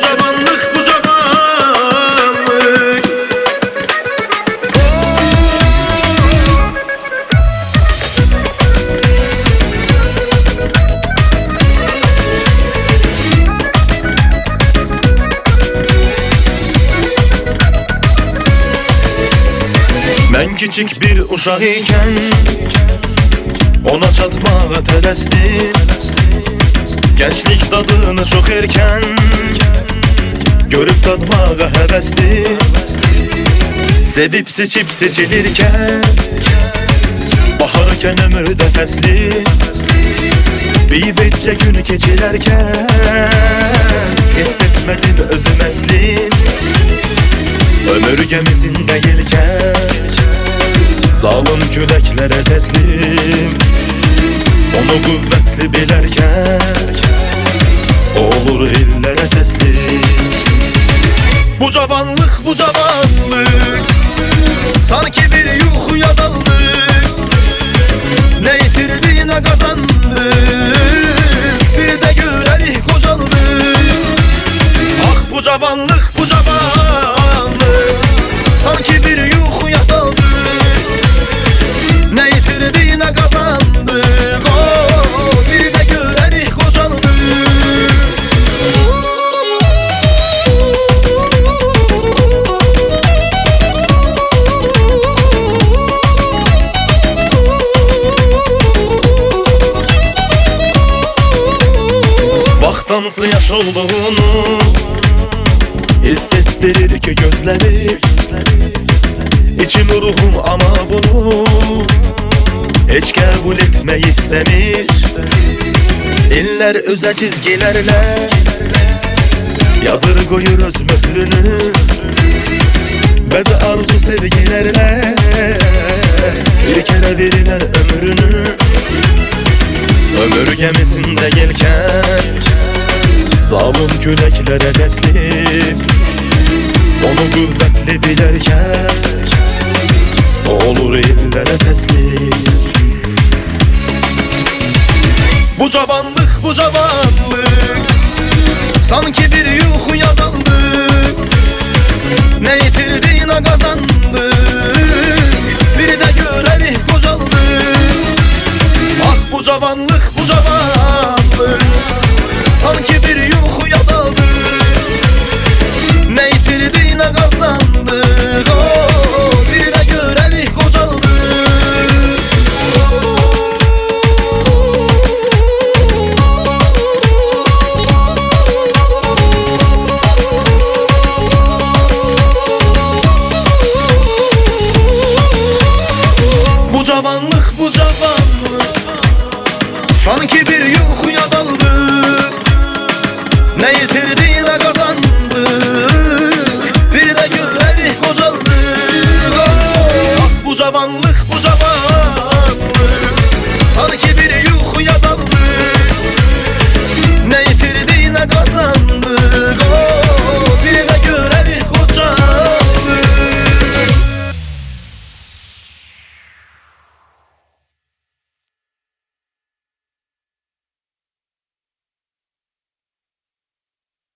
cavanlık, bu cavanlık. Ben küçük bir uşaq ikən ona çatmağa tələsdim. Gençlik dadını çok erken görüp tadmağa həvəsdim. Sevip seçip seçilirken baharken ömürdə fəsli. Beyvetcə günü keçirərkən hissetmedim özüm əslim. Ömür gemisinde yelken zalim küləklere teslim. Onu kuvvetli bilərkən olur illere teslim. Bu cavanlık, bu cavanlık, sanki bir yuxuya daldık. Ne yitirdi ne kazandı, bir de görelik kocaldı. Ah bu cavanlık, bu cavanlık, sanki bir yuxuya daldık. Ne yitirdi ne kazandı, bir de görelik kocaldı. Vaxtansı yaş olduğunu hissettirir ki gözleri. İçim ruhum ama bunu hiç kabul etme istemiş. İller öze çizgilerle yazır koyur öz mührünü. Bəzi arzu sevgilerle bir kere verirler ömrünü. Ömür gemisinde gelken zalim küleklere teslim. Onu kuvvetli bilerken olur illere teslim. Bu cavanlık, bu cavanlık, sanki bir yuxuya daldık. Ne yitirdi ne kazandık, bir de görelik kocaldık. Ah bu cavanlık, bu cavanlık, sanki bir yuxuya daldık. Ne yitirdi ne kazandık, bir de görelik kocaldık. Bu cavanlık, bu cavanlık, sanki bir